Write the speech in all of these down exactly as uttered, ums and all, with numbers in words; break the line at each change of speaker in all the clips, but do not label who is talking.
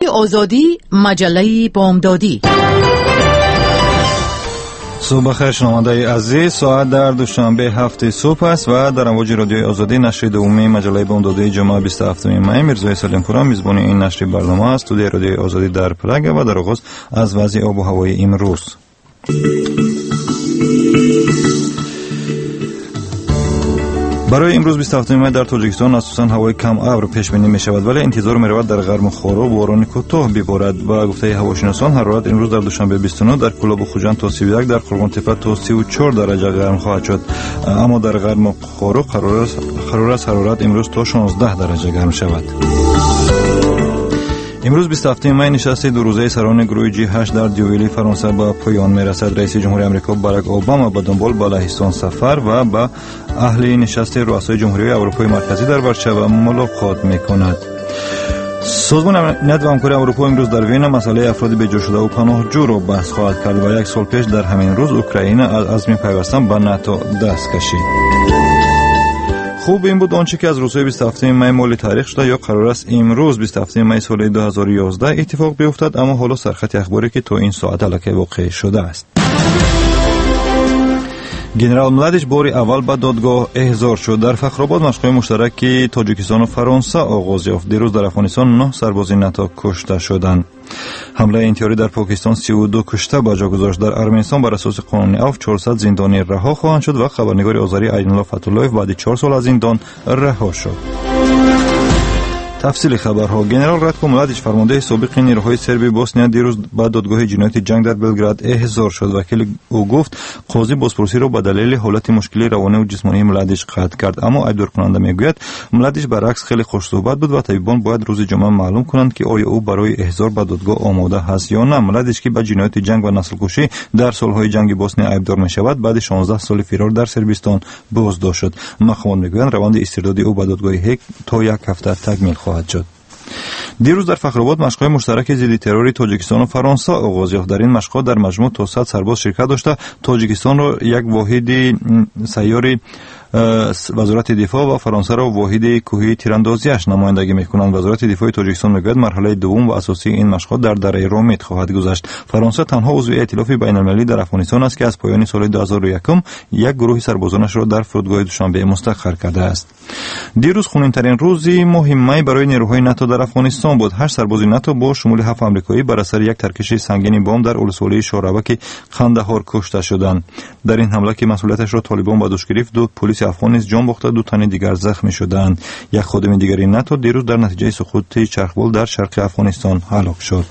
آزادی، مجله بامدادی.
صبح بخیر شنونده عزیز، ساعت در دوشنبه هفته صبح است و در امواج رادیوی آزادی نشر دومی مجله بامدادی جمعه بیست و هفتم می میرزای سلیم‌پور میزبان این نشر برنامه است. استودیوی رادیوی آزادی در پراگ و در آغاز از وضع آب و هوای امروز. برای امروز بیست و هفتم می در تاجیکستان اساساً هوای کم ابر پیش بینی می شود، ولی انتظار می رود در غرب خورو باران کوتاه ببارد. با گفته هواشناسان حرارت امروز در دوشنبه بیست و نه در کلاب خوجند تا سی و یک، در قرغان تپه تا سی و چهار درجه گرم خواهد شد، اما در غرب خورو حرارت حرارت امروز تا شانزده درجه گرم شود. امروز بیست و هفتم می نشست دو روزه سران گروه جی هشت در دیویلی فرانسه به پایان می رسد. رئیس جمهوری آمریکا باراک اوباما به دنبال به لهستان سفر و به اهل نشست رؤسای جمهوری اروپای مرکزی در ورشو ملاقات می کند. سازمان امنیت و همکاری اروپا امروز در وین مسئله افراد بجا شده و پناهجو را بحث خواهد کرد و یک سال پیش در همین روز اوکراین از عزم پیوستن به ناتو دست کشید. خوب این بود آنچه که از روزهای بیست و هفتم می مال تاریخ شده یا قرار است امروز بیست و هفتم می سال دو هزار و یازده اتفاق بیفتد، اما حالا سرخط اخباری که تو این ساعت الکی واقع شده است. گنرال ملادیچ باری اول به دادگاه احضار شد. در فخرآباد مشق‌های مشترک تاجیکستان و فرانسه آغاز یافت. دیروز در افغانستان نه سرباز ناتو کشته شدند. حمله انتحاری در پاکستان سی و دو کشته به جا گذاشت. در ارمنستان بر اساس قانون عفو چهارصد زندانی رها خواهند شد و خبرنگار آذری عین‌الله فتح‌الله‌یف بعد چهار سال از زندان رها شد. تفصیل خبرها. گنرال راتکو ملادیچ فرمانده سابق نیروهای سربی بوسنیا دیروز به دادگاه جنایت جنگ در بلگراد احضار شد. وکیل او گفت قاضی بازپرسی را به دلیل حالت مشکلی روانی و جسمانی ملادیچ قطع کرد، اما ایبدار کننده میگوید ملادیچ برعکس خیلی خوش صحبت بود و طبیبان باید روز جمعه معلوم کنند که آیا او برای احضار به دادگاه آماده است یا نه. ملادیچ که به جنایت جنگ و نسل کشی در سالهای جنگ بوسنیا ایبدار می شود، بعد شانزده سال فرار در صربستان بازداشت شد. مخابران میگویند روند استرداد او به دادگاه هگ تا یک هفته تکمیل خواهد شد. دیروز در فخرآباد مشق‌های مشترک ضد تروری تاجیکستان و فرانسه آغاز یافت. در این مشق‌ها در مجموع تا صد سرباز شرکت داشته. تاجیکستان را یک واحد سیاری وزارت دفاع و فرانسه را واحد کوهی تیراندازیش نمایندگی می‌کنند. وزارت دفاع تاجیکستان می‌گوید مرحله دوم و اساسی این مشق‌ها در دره رامید خواهد گذشت. فرانسه تنها عضو ائتلاف بین‌المللی در افغانستان است که از پایان سال دو هزار و یک یک گروه سربازانش را در فرودگاه دوشنبه مستقر کرده است. دیروز خونین‌ترین روزی مهمی برای نیروهای ناتو در افغانستان بود. هشت سرباز ناتو با شمول هفت آمریکایی بر اثر یک ترکش سنگین بمب در ولسوالی شورابک قندهار کشته شدند. در این حمله که مسئولیتش را طالبان به دوش گرفت، دو پلیس افغان نیز جان باخته، دو تن دیگر زخمی شدند. یک خادم دیگری ناتو دیروز در نتیجه سقوط چرخبال در شرق افغانستان هلاک شد.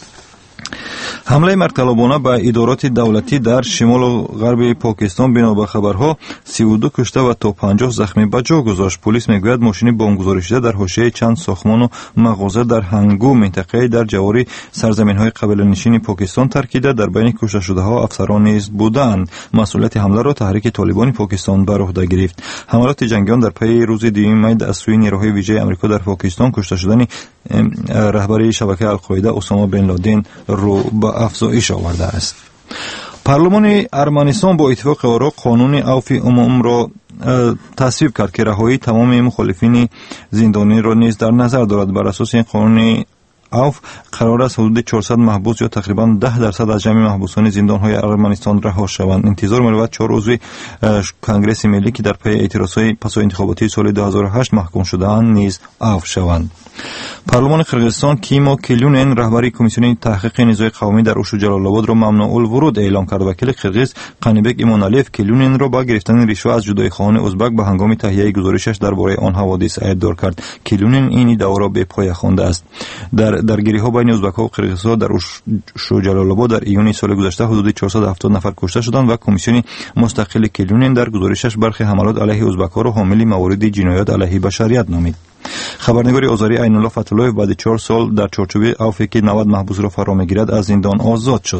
حمله مرتلابانه به ادارات دولتی در شمال و غرب پاکستان بنا به خبرها سی و دو کشته و تا پنجاه زخمی به جا گذاشت. پلیس میگوید ماشین بمبگذاری شده در حاشیه چند ساختمان و مغازه در هنگو منطقه در جواری سرزمین‌های قبیله نشین پاکستان ترکیده. در بین کشته شده‌ها افسران نیز بودند. مسئولیت حمله را تحریک طالبان پاکستان بر عهده گرفت. حملات جنگیان در پی روز دوم می از سوی نیروهای ویژه آمریکا در پاکستان کشته شدن رهبر شبکه القاعده اسامه بن لادن رو به افزایش آورده است. پارلمان ارمنستان با اتفاق آرا قانون عفو عموم را تصویب کرد که رهایی تمام مخالفین زندانی را نیز در نظر دارد. بر اساس این قانون عفو قرار است حدود چهارصد محبوس یا تقریبا ده درصد از جمعی محبوسان زندان‌های ارمنستان رها شوند. انتظار می‌رود چهار عضو کنگره ملی که در پی اعتراضهای پس از انتخاباتی سال دو هزار و هشت محکوم شده‌اند نیز عفو شوند. پارلمان قرغیزستان کیما کلیونن رهبری کمیسیون تحقیق نیزهای قومی در اوشو جلال آباد را ممنوع الورود اعلام کرد. وکیل قرغیز قنیبک ایمانالیف کلیونن را با گرفتن رشوه از جدای خواهان ازبک به هنگام تهیه گزارشش درباره آن حوادث ایبدار کرد. کلیونن این ادعا را به پای خوانده است. در درگیری‌ها بین ازبک‌ها و قرغیزها در اوشو جلال آباد در ایون سال گذشته حدود چهارصد و هفتاد نفر کشته شدند و کمیسیون مستقل کلیونن در گزارشش برخی حملات علیه ازبک‌ها را حامل موارد جنایات علیه بشریت نامید. خبرنگار آذری عین‌الله فتح‌الله‌یف بعد چهار سال در چارچوب عفوی که نود محبوس را فرا می‌گیرد از زندان آزاد شد.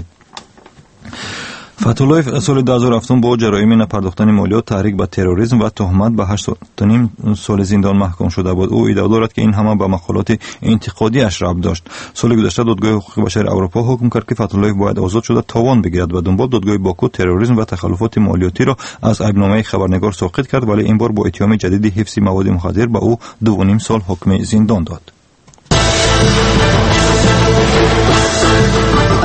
فتح‌الله‌یف سال دو هزار و هفت با جرایم نپرداختن مالیات، تحریک به تروریسم و تهمت به هشت و نیم سال زندان محکوم شده بود. او ادعا دارد که این همه به مقالات انتقادی اش ربط داشت. سال گذشته دادگاه حقوق بشر اروپا حکم کرد که فتح‌الله‌یف باید آزاد شده تاوان بگیرد و دنبال دادگاه باکو تروریسم و تخلفات مالیاتی را از عیبنامه خبرنگار ساقط کرد، ولی این بار با اتهام جدید حفظ مواد مخدر به او دو و نیم سال حکم زندان داد.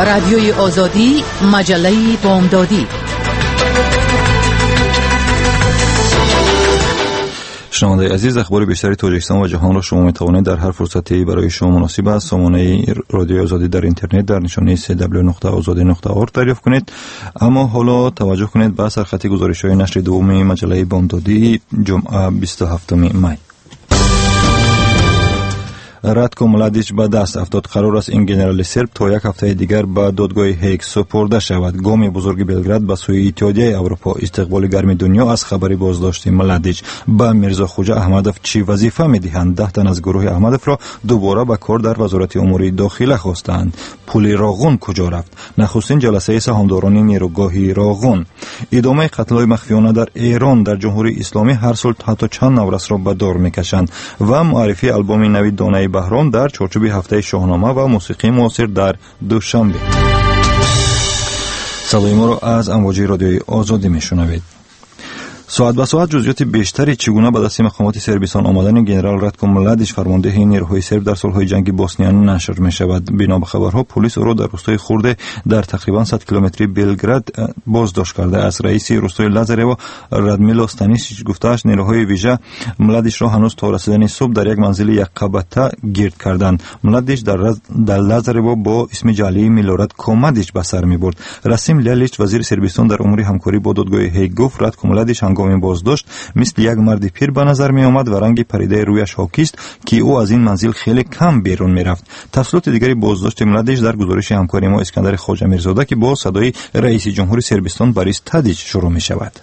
رادیوی آزادی، مجله بامدادی.
شنوندگان عزیز، اخبار بیشتری تاجیکستان و جهان را شما میتوانید در هر فرصتی برای شما مناسب است سامانه رادیو آزادی در اینترنت در نشانی دبلیو دبلیو دبلیو نقطه آزادی نقطه اورگ دریافت کنید. اما حالا توجه کنید به سرخط گزارش‌های نشر دوم مجله بامدادی جمعه بیست و هفتم می. راتکو ملادیچ به دست افتاد. قرار است این گنرال سرب تا یک هفته دیگر به دادگاه هیگ سپرده شود. گام بزرگ بلگراد به سوی اتحادیه اروپا. استقبال گرم دنیا از خبری بازداشت ملادیچ. به میرزا خوجا احمدوف چی وظیفه میدهند؟ ده تن از گروه احمدوف را دوباره به کار در وزارت امور داخله خواستند. پل راغون کجا رفت؟ نخستین جلسه سهامداران نیروگاه راغون. ادامه قتل‌های مخفیانه در ایران. در جمهوری اسلامی هر سال حتی چند نورس را به دار میکشند. و معرفی آلبوم نوی دانه بهرام در چارچوب هفته شاهنامه و موسیقی معاصر در دوشنبه. صدای ما را از امواج رادیوی آزادی میشنوید. ساعت به ساعت جزئیات بیشتری چگونه به دست مقامات سربستان آمدن گنرال راتکو ملادیچ فرمانده نیروهای سرب در سالهای جنگ بوسنیا نشر می شود. بنا به خبرها پلیس او را در روستای خورده در تقریبا صد کیلومتری بلگراد بازداشت کرده است. رئیس روستای لازاریو رادمیلو ستانیسیچ گفته است نیروهای ویژه ملادیچ را هنوز تا رسیدن صبح در یک منزل یک قبطه گرد کردند. ملادیچ در رز... در لازاریو با اسم جعلی میلوراد کومادیچ به سر می برد. راسیم لیالیچ وزیر سربستان در امور همکاری با دادگاه هیگ گفت راتکو ملادیچ هنگام بازداشت مثل یک مرد پیر به نظر می آمد و رنگ پریده رویش حاکی است که او از این منزل خیلی کم بیرون می رفت. تفصیلات دیگری بازداشت ملادیچ در گزارش همکاری ما اسکندر خواجه میرزاده که با صدای رئیس جمهور سربستان بوریس تادیچ شروع می شود.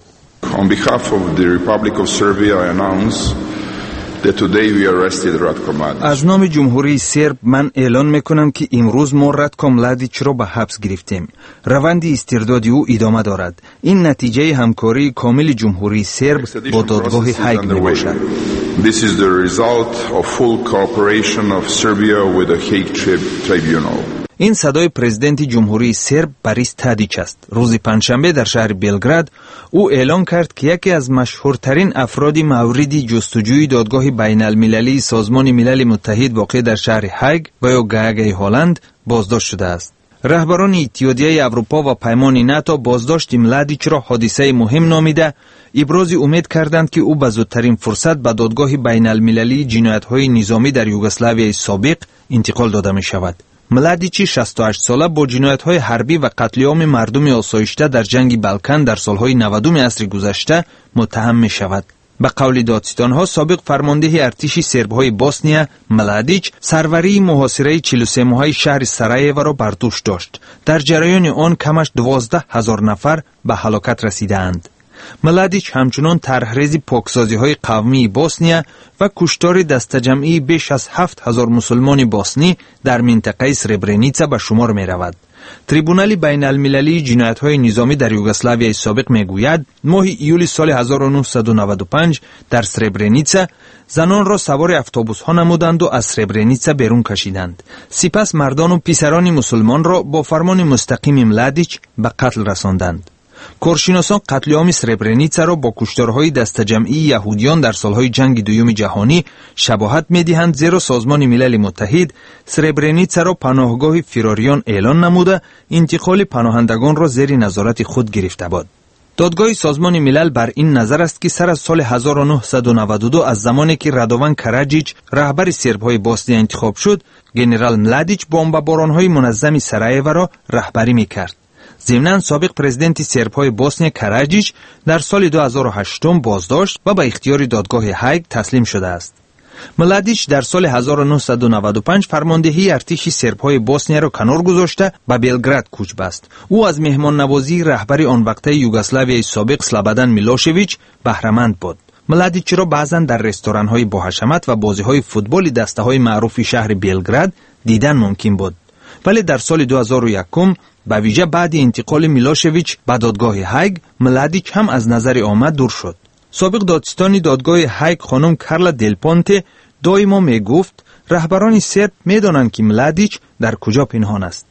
On behalf of the Republic of Serbia I announce that today we arrested Ratko Mladic.
از نام جمهوری سرب من اعلان میکنم که امروز ما راتکو ملادیچ را به حبس گرفتیم. روند استرداد او ادامه دارد. این نتیجه همکاری کامل جمهوری سرب با دادگاه هیگ میباشد.
This is the result of full cooperation of Serbia with the Hague Tribunal.
این صدای پرزیدنت جمهوری سرب بوریس تادیچ است. روز پنجشنبه در شهر بلگراد او اعلان کرد که یکی از مشهورترین افراد مورد جستجوی دادگاه بین المللی سازمان ملل متحد واقع در شهر هیگ و یا گاگ هلند بازداشت شده است. رهبران اتحادیه اروپا و پیمان ناتو بازداشت ملادیچ را حادثه مهم نامیده ابراز امید کردند که او به زودترین فرصت به دادگاه بین المللی جنایت‌های نظامی در یوگسلاویای سابق انتقال داده می شود. ملادیچ شصت و هشت ساله با جنایت‌های حربی و قتل عام مردم آسایشته در جنگ بالکان در سالهای نود عصر گذشته متهم می شود. به قول دادستان‌ها سابق فرمانده ارتش سرب‌های بوسنیا ملادیچ سروری محاصره چهل و سه ماهه شهر سرایو را بر دوش داشت. در جریان آن کمش دوازده هزار نفر به هلاکت رسیدند. ملادیچ همچنان طرحریز پاکسازی‌های قومی بوسنیا و کشتار دسته‌جمعی بیش از هفت هزار مسلمان بوسنی در منطقه سربرنیتسا به شمار می‌رود. تریبونال بین المللی جنایت‌های نظامی در یوگسلاویای سابق میگوید ماه ایول سال هزار و نهصد و نود و پنج در سربرنیتسا زنان را سوار اتوبوس‌ها نمودند و از سربرنیتسا بیرون کشیدند. سپس مردان و پسران مسلمان را با فرمان مستقیم ملادیچ به قتل رساندند. کارشناسان قتل عام سربرنیتسا را با کشتارهای دسته‌جمعی یهودیان در سالهای جنگ دوم جهانی شباهت می‌دهند، زیرا سازمان ملل متحد سربرنیتسا را پناهگاه فراریان اعلان نموده انتقال پناهندگان را زیر نظارت خود گرفته بود. دادگاه سازمان ملل بر این نظر است که سر از سال هزار و نهصد و نود و دو از زمانی که رادوان کاراجیچ رهبر سرب‌های بوسنیا انتخاب شد، گنرال ملادیچ بمباران‌های منظم سرایو را رهبری می‌کرد. ضمناً سابق پرزیدنت سرب‌های بوسنیا کاراجیچ در سال دو هزار و هشت بازداشت و به اختیار دادگاه هیگ تسلیم شده است. ملادیچ در سال هزار و نهصد و نود و پنج فرماندهی ارتش سرب‌های بوسنیا را کنار گذاشته به بلگراد کوچ بست. او از مهمان نوازی رهبر آن وقته یوگسلاویای سابق سلابادان میلوشویچ بهره‌مند بود. ملادیچ را بعضاً در رستوران‌های باحشمت و بازی‌های فوتبال دسته‌های معروف شهر بلگراد دیدن ممکن بود. ولی در سال دو هزار و یک به ویژه بعد انتقال میلوشویچ به دادگاه هیگ ملادیچ هم از نظر آمد دور شد. سابق دادستانی دادگاه هیگ خانم کارلا دل پونته دائما می گفت رهبران سرب می دانند که ملادیچ در کجا پنهان است.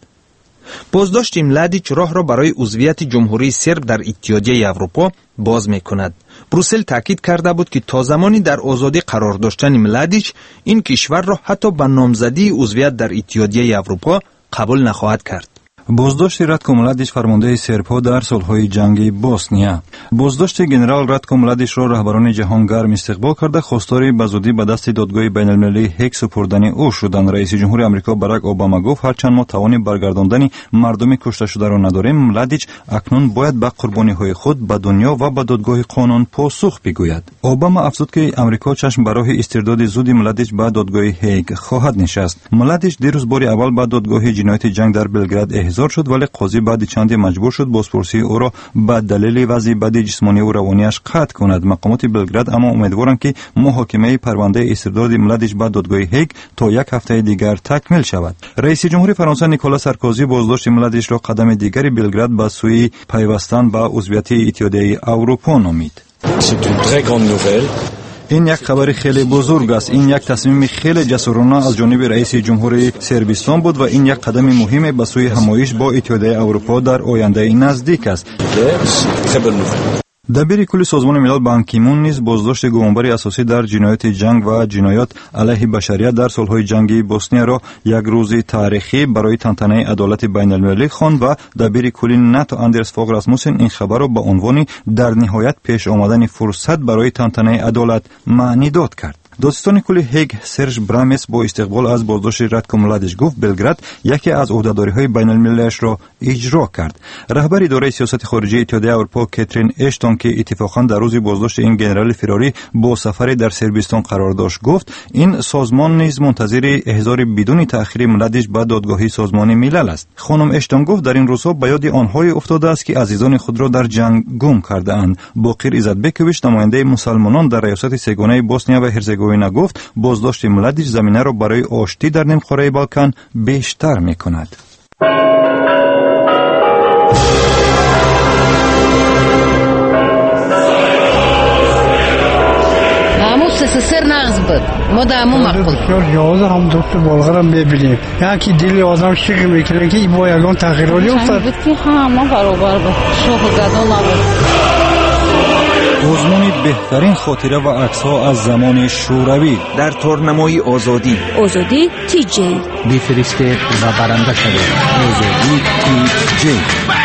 بازداشت ملادیچ راه را برای عضویت جمهوری سرب در اتحادیه اروپا باز می کند. بروسل تاکید کرده بود که تا زمانی در آزادی قرار داشتن ملادیچ این کشور را حتی به نامزدی عضویت در اتحادیه اروپا قبول نخواهد کرد.
بازداشت راتکو ملادیچ فرمانده سرپا در صلح‌های جنگی بوسنیا. بازداشت گنرال راتکو ملادیچ را رهبران جهان گرم استقبال کرده خواستار بزودی به دست دادگاه بین‌المللی هگ سپردن او شدند. رئیس جمهور آمریکا باراک اوباما گفت هرچند ما توان برگرداندن مردم کشته شده را نداریم، ملادیچ اکنون باید به قربانی‌های خود به دنیا و به دادگاه قانون پاسخ بگوید. اوباما افزود که آمریکا چشم برای استرداد زود ملادیچ به دادگاه هگ خواهد نشست. ملادیچ دیروز بار اول به دادگاه جنایت جنگ در بلگراد احضار شد، ولی قاضی بعد چندی مجبور شد بازپرسی او را به دلیل وضع بد جسمانی و روانیش قطع کند. مقامات بلگراد اما امیدوارند که محاکمه پرونده استرداد ملادیچ به دادگاه هگ تا یک هفته دیگر تکمیل شود. رئیس جمهور فرانسه نیکولا سارکوزی بازداشت ملادیچ را قدم دیگری بلگراد به سوی پیوستن به عضویت اتحادیه اروپا نامید. این یک خبر خیلی بزرگ است. این یک تصمیم خیلی جسورانه از جانب رئیس جمهور سربستان بود و این یک قدم مهم به سوی همایش با اتحادیه اروپا در آینده نزدیک است. دبیر کل سازمان ملل بان کی مون نیز بازداشت گوانبر اساسی در جنایت جنگ و جنایات علیه بشریت در صلح‌های جنگی بوسنیا را یک روز تاریخی برای تنطنه عدالت بین‌المللی خواند و دبیر کل ناتو اندرس فوگ راسموسن این خبر را به عنوان در نهایت پیش آمدن فرصت برای تنطنه عدالت معنی داد کرد. دادستان کل هگ سرژ برامس با استقبال از بازداشت راتکو ملادیچ گفت بلگراد یکی از عهدهداری‌های بین‌المللی‌اش را اجرا کرد. رهبر اداره سیاست خارجی اتحادیه اروپا کاترین اشتون که اتفاقاً در روز بازداشت این گنرال فراری با سفر در سربستان قرار داشت گفت این سازمان نیز منتظر احضار بدون تأخیر ملادیچ به دادگاه سازمان ملل است. خانم اشتون گفت در این روزها به یاد آنهای افتاده است که عزیزان خود را در جنگ گم کرده اند. باقر ایزدبکویچ نماینده مسلمانان در ریاست سگانه بوسنیا و هرزگوینه گفت بازداشت ملادیچ زمینه را برای آشتی در نیمکره بالکان بیشتر می‌کند.
سر نغز بود ما در همون مقبول
یازه هم دوست بلغرم ببینیم یکی دلی آدم شکل میکنه که با یگان تغییراتی افتاد
بود که همه برابر بود شوخ و گدان نبود.
آزمون بهترین خاطره و عکس‌ها از زمان شوروی
در تورنمای آزادی
آزادی تی جی
بفرستید و برنده شدید.
آزادی تی جی.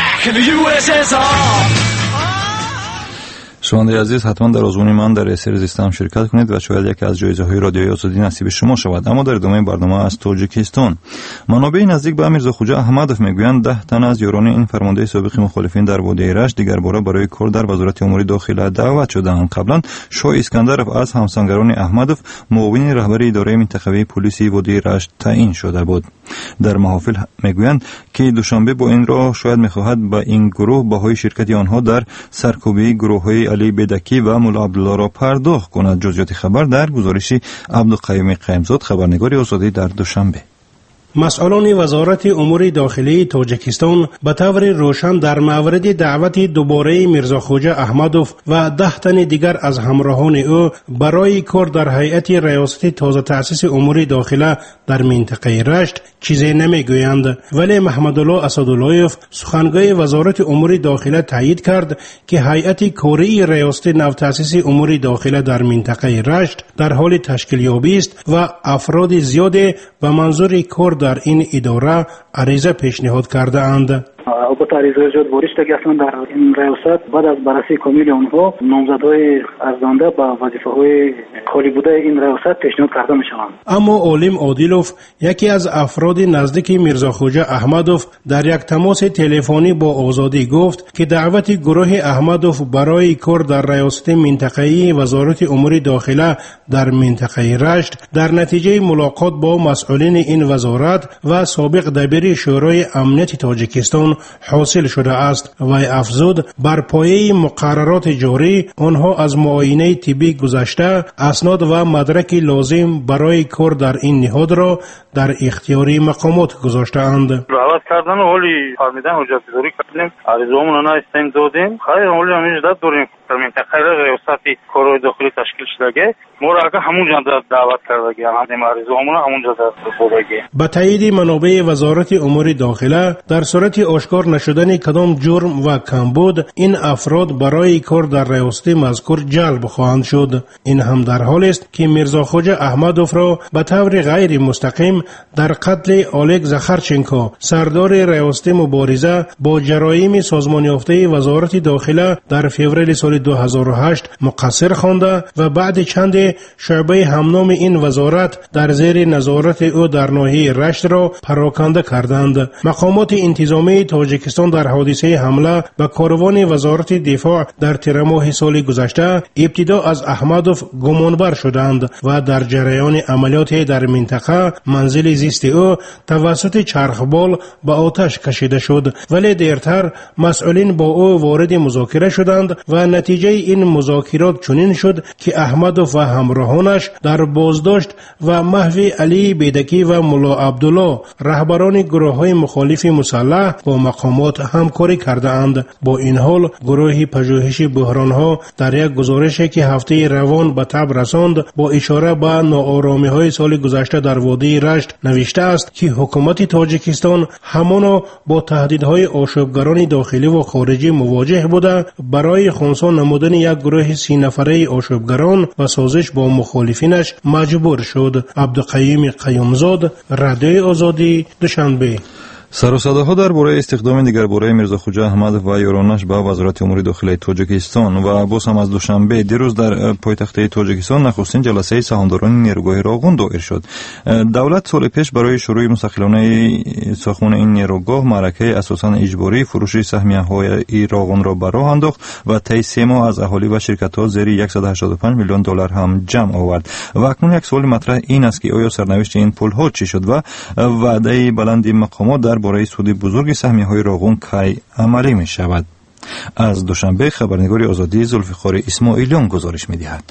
شنوندگان عزیز حتما در آزمون من در اسر زیستم شرکت کنید و شاید یکی از جایزه‌های رادیوی آزادی نصیب شما شود. اما در ادامه برنامه از تاجیکستان منابع نزدیک به میرزاخوجا احمدوف میگویند ده تن از یاران این فرمانده سابق مخالفین در وادی رشت دیگر باره برای کار در وزارت امور داخله دعوت شدند. قبلا شاه اسکندرف از همسنگران احمدوف معاون رهبر اداره منطقوی پلیس وادی رشت تعیین شده بود. در محافل میگویند که دوشنبه با این راه شاید میخواهد با این گروه بهای شرکت آنها در سرکوبی گروه‌های علی بدکی و مولا عبدالله را پرداخت کند. جزئیات خبر در گزارش عبدالقیوم قیمزاد خبرنگار آزادی در دوشنبه.
مسئولان وزارت امور داخلی تاجیکستان به طور روشن در مورد دعوت دوباره میرزاخوجا احمدوف و ده تن دیگر از همراهان او برای کار در هیئت ریاست تازه تأسیس امور داخله در منطقه رشت چیزی نمیگویند، ولی محمدالله اسداللهیف سخنگوی وزارت امور داخله تایید کرد که هیئت کاری ریاست نو تأسیس امور داخله در منطقه رشت در حال تشکیل یابی است و افراد زیادی به منظور کار در این اداره عریضه پیشنهاد کرده اند.
البته عریضه زیاد بارش که اصلا در این ریاست بعد از بررسی کامل آنها نامزدهای ارزنده به وظیفه‌های خالی بوده این ریاست پیشنهاد کرده میشوند.
اما عالم عادلوف یکی از افراد نزدیک میرزاخوجا احمدوف در یک تماس تلفنی با آزادی گفت که دعوت گروه احمدوف برای کار در ریاست منطقه‌ای وزارت امور داخله در منطقه رشت در نتیجه ملاقات با مسئولین این وزارت و سابق دبیر شورای امنیت تاجیکستان حاصل شده است و افزود بر پایه مقررات جاری آنها از معاینه طبی گذشته اسناد و مدرک لازم برای کار در این نهاد را در اختیاری مقامات گذاشته‌اند.
دعوت کردن ولی فهمیدن حجت گذاری کردیم عریضه‌مون را استیم دادیم خیر ولی همین جدت داریم در منطقه ریاست کارهای داخلی تشکیل شده ما را که همون جا دعوت کرده همین عریضه‌مون همون جا بودگی.
با تایید منابع وزارت امور داخله در صورت آشکار صادر نشدن کدام جرم و کمبود این افراد برای کار در ریاست مذکور جلب خواهند شد. این هم در حال است که میرزاخوجه احمدوف را به طور غیر مستقیم در قتل اولگ زخرچنکو سردار ریاست مبارزه با جرایم سازمان یافته وزارت داخله در فوریه سال دو هزار و هشت مقصر خوانده و بعد چند شعبه همنام این وزارت در زیر نظارت او در ناحیه رشت را پراکنده کردند. مقامات انتظامی تاجیکستان در حادثه حمله به کاروان وزارت دفاع در تیر ماه سال گذشته ابتدا از احمدوف گمانبر شدند و در جریان عملیات در منطقه منزل زیست او توسط چرخبال به آتش کشیده شد، ولی دیرتر مسئولین با او وارد مذاکره شدند و نتیجه این مذاکرات چنین شد که احمدوف و همراهانش در بازداشت و محو علی بیدکی و ملا عبدالله رهبران گروه‌های مخالف مسلح با مقامات همکاری کرده اند. با این حال گروه پژوهش بحران‌ها در یک گزارشی که هفته روان به تب رساند با اشاره به ناآرامی‌های سال گذشته در وادی رشت نوشته است که حکومت تاجیکستان همانا با تهدیدهای آشوبگران داخلی و خارجی مواجه بوده برای خنثی نمودن یک گروه سی نفره آشوبگران و سازش با مخالفینش مجبور شد. عبدالقیوم قیومزاد، رادیوی آزادی، دوشنبه.
سر و صداها درباره استخدام دیگرباره میرزاخوجه احمد و یارانش به وزارت امور داخلی تاجیکستان و باز هم از دوشنبه دیروز در پایتخت تاجیکستان نخستین جلسه سهامداران نیروگاه راغون دایر شد. دولت سال پیش برای شروع مستقلانه ساختمان این نیروگاه معرکه اساساً اجباری فروش سهمیه‌های راغون را به راه انداخت و طی سه ماه از اهالی و شرکت‌ها زیر صد و هشتاد و پنج میلیون دلار هم جمع آورد. و اکنون یک سوال مطرح این است که آیا سرنوشت این پول‌ها چی شد و وعده بلند مقامات در برای سود بزرگ سهمیه‌های راغون کی عملی می شود؟ از دوشنبه خبرنگار آزادی ذوالفقار اسماعیلیان گزارش می دهد.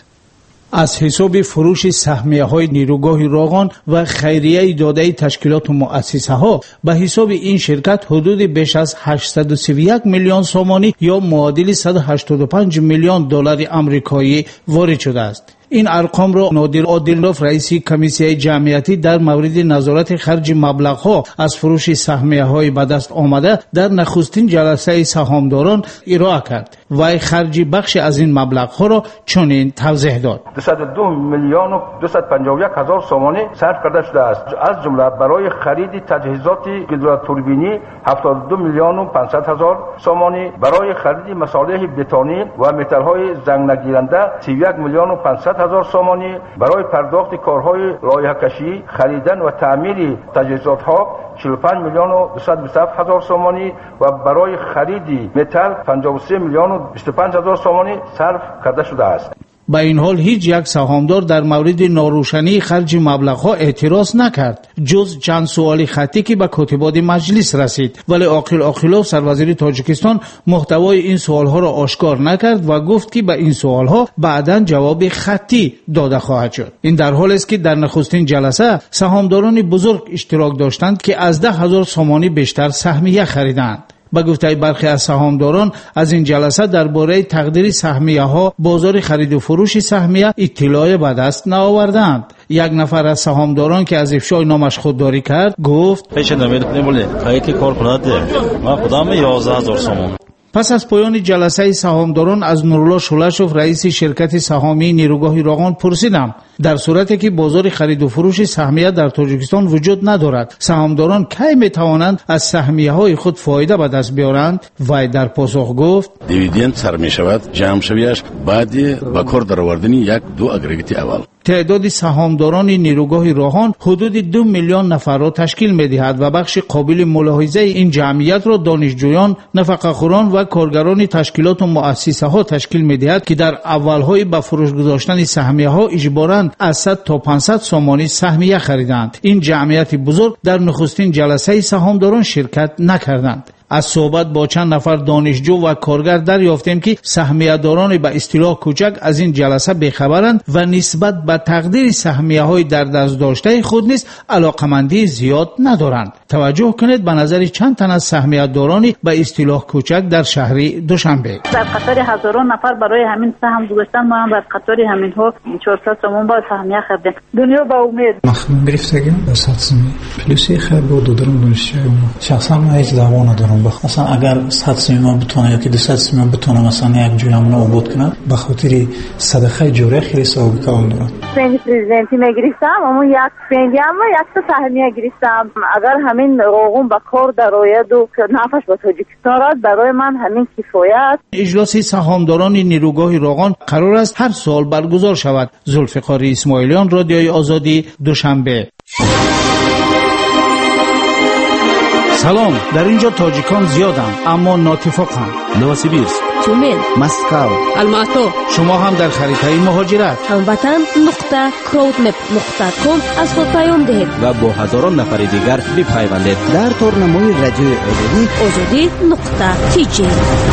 از حساب فروش سهمیه‌های نیروگاه راغون و خیریه داده تشکیلات و مؤسسه‌ها به حساب این شرکت حدود بیش از هشتصد و سی و یک میلیون سومانی یا معادل صد و هشتاد و پنج میلیون دلار آمریکایی وارد شده است. این ارقام را نادر عادلوف رئیس کمیسیون جمعیتی در مورد نظارت خرج مبلغ‌ها از فروش سهمیه‌های به دست آمده در نخستین جلسه سهامداران ارائه کرد. وی خرج بخش از این مبلغ‌ها را چنین توضیح داد:
دویست و دو میلیون و دویست و پنجاه و یک هزار سومانی صرف کرده شده است. از جمله برای خرید تجهیزات گیدراتوربینی هفتاد و دو میلیون و پانصد هزار سومانی، برای خرید مصالح بتونی و متال‌های زنگ نگیرنده سی و یک میلیون و پانصد هزار سومانی، برای پرداخت کارهای لایحه‌کشی، خریدن و تعمیر تجهیزات‌ها چهل و پنج میلیون و دویست و بیست و هفت هزار سومانی و برای خرید متال پنجاه و سه میلیون و بیست و پنج هزار سومانی صرف کرده شده است.
با این حال هیچ یک سهامدار در مورد ناروشنی خرج مبلغ‌ها اعتراض نکرد جز چند سوال خطی که به کاتبات مجلس رسید، ولی عاقل عاقلوف سروزیر تاجیکستان محتوای این سوالها را آشکار نکرد و گفت که به این سوالها بعداً جواب خطی داده خواهد شد. این در حالی است که در نخستین جلسه سهامداران بزرگ اشتراک داشتند که از ده هزار سومانی بیشتر سهمیه خریدند. با گفته برخی از سهامداران از این جلسه درباره تقدیر سهمیه ها بازار خرید و فروش سهمیه اطلاع به دست نآوردند. یک نفر از سهامداران که از افشای نامش خودداری کرد گفت:
پیش نمید نمی‌بولی خیلی کار کننده ما خودم یازده هزار سومان.
پس از پایان جلسه سهامداران از نورالله شولاشوف رئیس شرکت سهامی نیروگاه راغون پرسیدم در صورتی که بازار خرید و فروش سهمیه در تاجیکستان وجود ندارد سهامداران کی میتوانند از سهمیه های خود فایده به دست بیارند؟ وی در پاسخ گفت:
دیویدند سر می شود جمع شویش بعد به کار درآوردن یک دو اگریگیت اول.
تعداد سهامداران نیروگاه راغون حدود دو میلیون نفر را تشکیل می‌دهد و بخش قابل ملاحظه این جمعیت را دانشجویان، نفقه‌خوران و کارگران تشکیلات و مؤسسه‌ها تشکیل می‌دهد که در اول‌های به فروش گذاشتن سهمیه‌ها اجباراً از صد تا پانصد سومانی سهمیه خریدند. این جمعیت بزرگ در نخستین جلسه سهامداران شرکت نکردند. از صحبت با چند نفر دانشجو و کارگر دریافتیم که سهمیه داران به اصطلاح کوچک از این جلسه بیخبرند و نسبت به تقدیر سهمیه های در دست داشته خود نیز علاقمندی زیاد ندارند. توجه کنید به نظر چند تن از سهمیه داران به اصطلاح کوچک در شهر دوشنبه.
در قطار هزاران نفر برای همین سهم گذاشتن، ما هم در قطار همین ها چهارصد تومان با سهمیه خریدیم. دنیا با امید.
مخدوم گرفتگیم با صد سومی. پلیسی خیر بود دارم دانشجویم. شخصا من هیچ دعوا ندارم. میکنن. مثلا اگر صد سیمان بتونه یا که دویست سیمان بتونه مثلا یک جویمون رو عبود کنن به خاطر صدقه جاریه خیلی ثواب کار دارن.
سپند پرزیدنتی میگرفتم اما یک سپندی اما یک تا سهمیه گرفتم. اگر همین قوم با کار درآید و نفعش به تاجیکستان راد برای من همین کفایت.
اجلاس سهامداران نیروگاه روغان قرار است هر سال برگزار شود. ذوالفقار اسماعیلیان، رادیوی آزادی، دوشنبه. سلام، در اینجا تاجیکان زیادند اما ناتفاقند.
نوسیبیرسک،
تومن،
مسکو،
الماتو.
شما هم در خریطه مهاجرت
هموطن نقطه کراودمپ نقطه کام از خود پیام دهید
و با هزاران نفر دیگر بپیوندید
در تورنمای رادیوی آزادی
آزادی نقطه تی جی.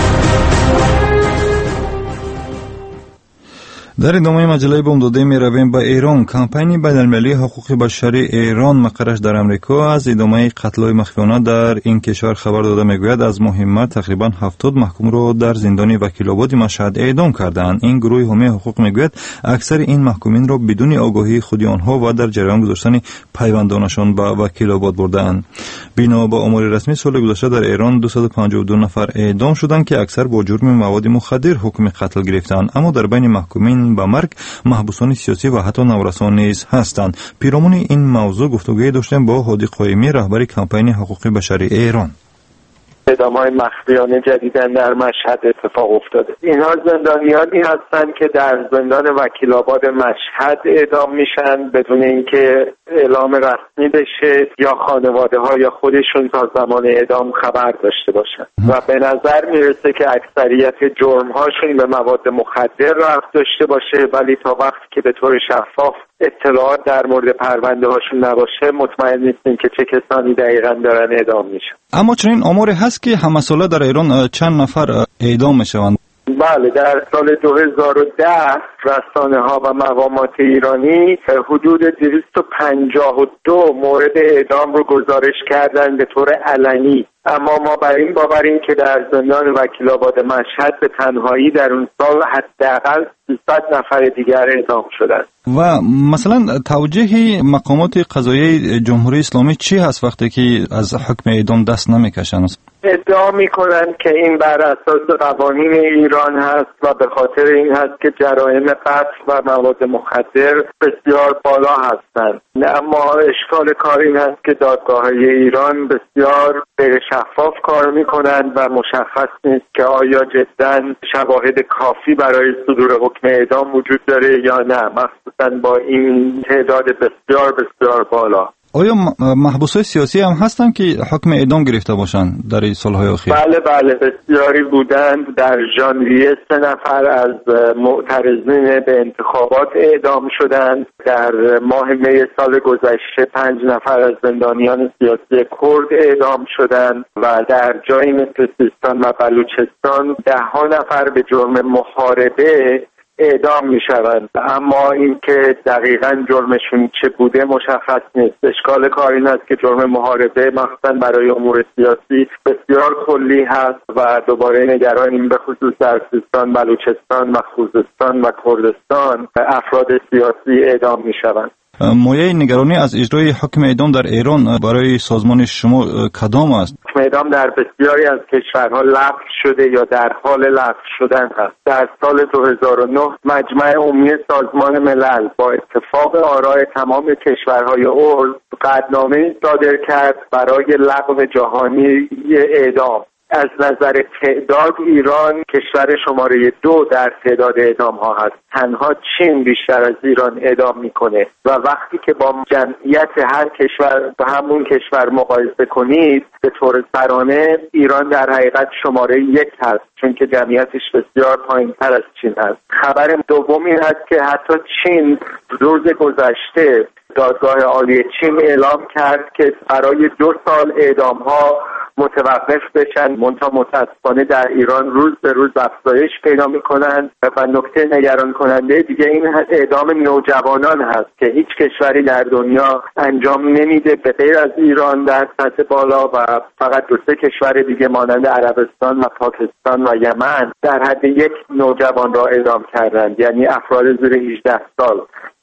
در ادامه مجله بامداده می رویم به ایران. کمپین بین‌المللی حقوق بشری ایران مقرش در امریکا از ادامه قتل‌های مخفیانه در این کشور خبر داده میگوید از مهمت تقریبا هفتاد محکوم را در زندان وکیل‌آباد مشهد اعدام کردند. این گروه حامی حقوق میگوید اکثر این محکومین را بدون آگاهی خود آنها و در جریان گذاشتن پیوندانشان به وکیل‌آباد بردند. بنا به آمار رسمی سال گذشته در ایران دویست و پنجاه و دو نفر اعدام شدند که اکثر با جرم مواد مخدر حکم قتل گرفتند، اما در بین محکومین به مرگ محبوسان سیاسی و حتی نورسان نیز هستند. پیرامون این موضوع گفتگویی داشتیم با هادی قائمی، رهبر کمپین حقوق بشری ایران.
اعدام‌های مخفیانه جدیداً در مشهد اتفاق افتاده. اینها زندانیانی هستند که در زندان وکیل‌آباد مشهد اعدام میشن بدون اینکه اعلام رسمی بشه یا خانواده‌ها یا خودشون تا زمان اعدام خبر داشته باشن و به نظر میرسه که اکثریت جرم‌هاشون به مواد مخدر ربط داشته باشه، ولی تا وقتی که به طور شفاف اطلاعات در مورد پرونده هاشون نباشه مطمئن نیستیم که چه کسانی دقیقاً دارن اعدام میشن.
اما چنین آماری هست که همه ساله در ایران چند نفر اعدام میشوند؟
بله، در سال دو هزار و ده رسانه ها و مقامات ایرانی حدود دویست و پنجاه و دو مورد اعدام رو گزارش کردن به طور علنی، اما ما بر این باوریم که در زندان وکیل‌آباد مشهد به تنهایی در اون سال حداقل سیصد نفر دیگر اعدام شدند.
و مثلا توجیه مقامات قضایی جمهوری اسلامی چی هست وقتی که از حکم اعدام دست نمیکشن؟
ادعا میکنن که این بر اساس قوانین ایران هست و به خاطر این هست که جرایم قتل و مواد مخدر بسیار بالا هستند. اما اشکال کار این هست که دادگاه‌های ایران بسیار غیر شفاف کار میکنند و مشخص نیست که آیا جداً شواهد کافی برای صدور حکم اعدام وجود داره یا نه، مخصوصاً با این تعداد بسیار بسیار بالا.
آیا محبوسای سیاسی هم هستن که حکم اعدام گرفته باشن در این سالهای اخیر؟
بله بله بسیاری بودند. در ژانویه سه نفر از معترضین به انتخابات اعدام شدند. در ماه می سال گذشته پنج نفر از زندانیان سیاسی کرد اعدام شدند و در جایی مثل سیستان و بلوچستان ده ها نفر به جرم محاربه اعدام می شوند، اما اینکه دقیقاً جرمشون چه بوده مشخص نیست. اشکال کار این است که جرم محاربه مخصوصاً برای امور سیاسی بسیار کلی هست و دوباره نگرانیم به خصوص در سیستان، بلوچستان و خوزستان و کردستان افراد سیاسی اعدام می شوند.
مایه نگرانی از اجرای حکم اعدام در ایران برای سازمان شما کدام است؟
حکم اعدام در بسیاری از کشورها لغو شده یا در حال لغو شدن است. در سال دو هزار و نه مجمع عمومی سازمان ملل با اتفاق آراء تمام کشورهای عضو قطعنامه صادر کرد برای لغو جهانی اعدام. از نظر تعداد ایران کشور شماره دو در تعداد اعدام ها هست. تنها چین بیشتر از ایران اعدام میکنه و وقتی که با جمعیت هر کشور به همون کشور مقایسه کنید به طور سرانه ایران در حقیقت شماره یک هست، چون که جمعیتش بسیار پایین تر از چین هست. خبر دوم این هست که حتی چین روز گذشته دادگاه عالی چین اعلام کرد که برای دو سال اعدام ها متوقف بشن، منتها متاسفانه در ایران روز به روز افزایش پیدا میکنند و نکته نگران کننده دیگه این اعدام نوجوانان هست که هیچ کشوری در دنیا انجام نمیده به غیر از ایران در سطح بالا و فقط دو سه کشور دیگه مانند عربستان و پاکستان و یمن در حد یک نوجوان را اعدام کردند، یعنی افراد زیر هجده سال.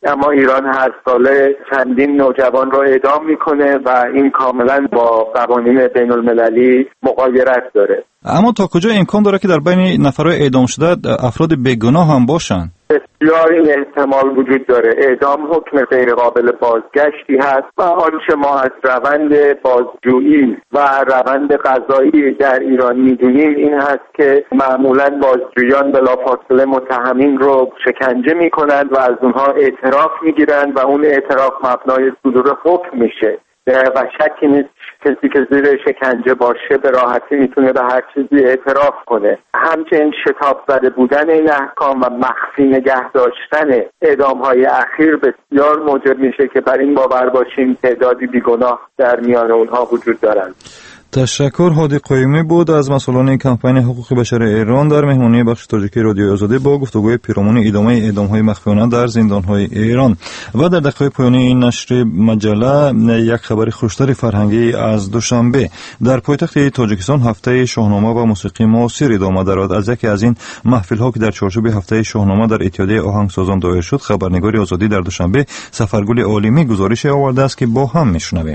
اما ایران هر ساله چندین نوجوان را اعدام میکنه و این کاملا با قوانین بین المللی مغایرت داره.
اما تا کجا امکان داره که در بین نفرهای اعدام شده افراد بیگناه هم باشن؟
بسیار این احتمال وجود داره. اعدام حکم غیر قابل بازگشتی هست و آنچه ما از روند بازجویی و روند قضایی در ایران میدونیم این هست که معمولا بازجویان بلافاصله متهمین رو شکنجه میکنند و از اونها اعتراف میگیرند و اون اعتراف مبنای صدور حکم میشه و شکی نیست کسی که زیر شکنجه باشه به راحتی میتونه به هر چیزی اعتراف کنه. همچنین شتاب زده بودن این احکام و مخفی نگه داشتن اعدام‌های اخیر بسیار موجب میشه که بر این باور باشیم تعدادی بیگناه در میان اونها وجود دارند.
تشکر. هادی قایمی بود از مسئولان کمپین حقوق بشر ایران در مهمانی بخش تاجیکی رادیو آزادی با گفتگوی پیرامون ادامه اعدام‌های مخفیانه در زندان‌های ایران. و در دقایق پایانی این نشر مجله یک خبر خوشتر فرهنگی از دوشنبه. در پایتخت تاجیکستان هفته شاهنامه و موسیقی معاصر ادامه دارد. از یکی از این محفل‌ها که در چارچوب هفته شاهنامه در اتحادیه آهنگسازان دایر شد، خبرنگار آزادی در دوشنبه سفرگل عالمی گزارش آورده است که با هم میشنویم.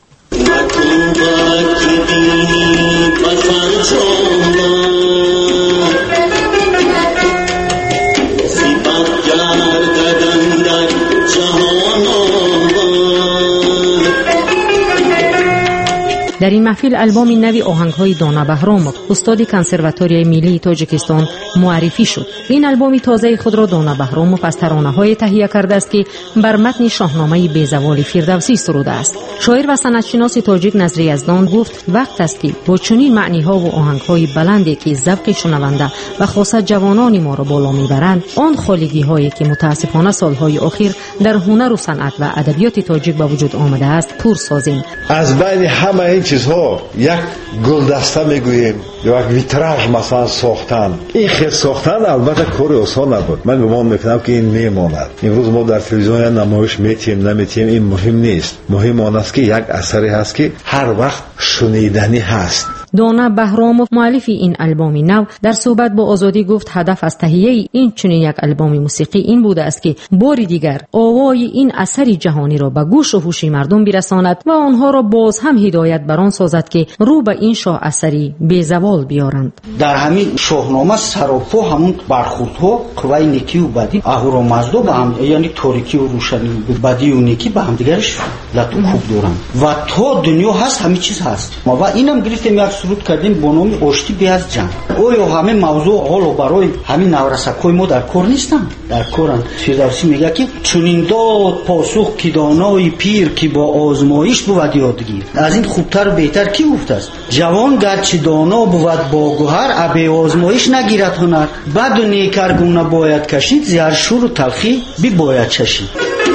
در این محفل البوم نوی آهنگ‌های دانا بهرام استاد کنسرواتوری ملی تاجیکستان معرفی شد. این البوم تازه خود را دانا بهرام از ترانه‌های تهیه کرده است که بر متن شاهنامه بیزوال فردوسی سروده است. شاعر و سندشناس تاجیک نظری یزدان گفت وقت است که با چنین معنی‌ها و آهنگ‌های بلندی که ذوق شنونده و خاصه جوانان ما را بالا می‌برند، آن خالگی‌هایی که متأسفانه سال‌های اخیر در هنر و صنعت و ادبیات تاجیک به وجود آمده است پر سازیم.
از بین همه این چیزها یک گلدسته میگوییم یا یک ویتراژ مثلا ساختن. این خیلی ساختن البته کار آسان نبود. من گمان میکنم که این میماند. امروز ما در تلویزیون نمایش میتیم نمیتیم این مهم نیست. مهم آن است که یک اثری هست که هر وقت شنیدنی هست.
دانا بهرام مؤلف این البوم نو در صحبت با آزادی گفت هدف از تهیه این چنین یک البوم موسیقی این بوده است که باری دیگر آوای این اثر جهانی را به گوش و هوش مردم برساند و آنها را باز هم هدایت بر آن سازد که رو به این شاه اثری بی‌زوال بیارند.
در همین شاهنامه سراپا همون برخوردها قوای نیکی و بدی اهورامزدا با هم یعنی تاریکی و روشنی بدی و نیکی با هم دیگرش لطف خوب دارند و تا دنیا هست همین چیز هست. ما و اینم گرفتیم یک سرود کردیم با نام آشتی بی از جنگ. اویا همه موضوع حالا برای همین نورسکای ما در کار نیستن، در کارن. فردوسی میگه که چنین داد پاسخ که دانای پیر که با آزمایش بود یادگیر. از این خوبتر و بهتر کی گفته است؟ جوان گرچه دانا بود با گوهر ابی آزمایش نگیرد هنر. بد و نیکر گونه باید کشید زهر شور و تلخی بی باید چشید.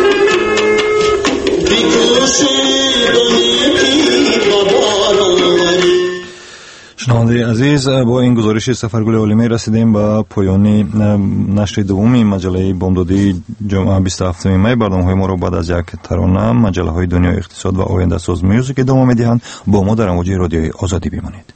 شنونده عزیز، با این گزارش سفرگل عالمی رسیدیم به پایان نشر دومی مجله بامدادی جمعه بیست و هفتم می. برنامه‌های ما را بعد از یک ترانه مجله‌های دنیا اقتصاد و آینده ساز میوزیک ادامه می‌دهند. با ما در امواج رادیوی آزادی بمانید.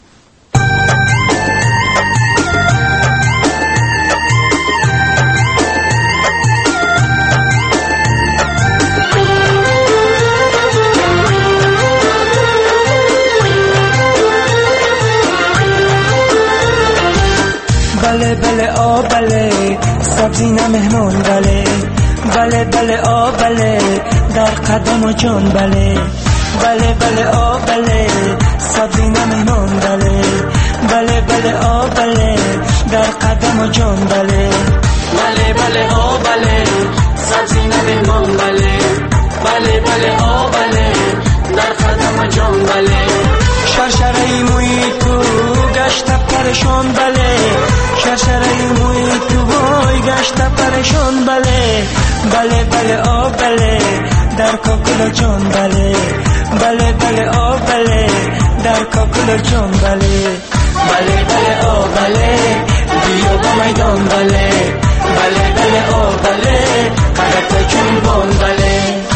بله بله آ بله سبزی نه مهمان بله بله بله آ بله در قدم و جان بله بله بله آ بله سبزی نه مهمان بله بله بله آ بله در قدم و جان بله بله بله آ بله سبزی نه مهمان بله بله بله آ بله در قدم و جان بله شرشره موی تو گشت پرشان بله شرشره موی تو وای گشت پرشان بله بله بله آ بله در کاکل جان بله بله بله آ بله در کاکل جان بله بله بله آ بله بیا با میدان بله بله بله آ بله قدرت جنبان بله